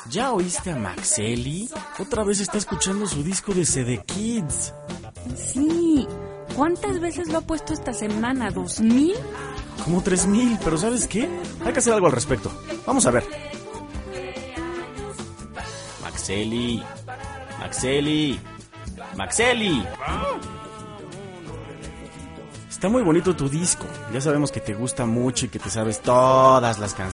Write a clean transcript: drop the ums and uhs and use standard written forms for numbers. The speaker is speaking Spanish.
¿Ya oíste a Maxeli? Otra vez está escuchando su disco de CD Kids. Sí. ¿Cuántas veces lo ha puesto esta semana? ¿2000? Como 3000, pero ¿sabes qué? Hay que hacer algo al respecto. Vamos a ver. Maxeli. Maxeli. Maxeli. Está muy bonito tu disco. Ya sabemos que te gusta mucho y que te sabes todas las canciones.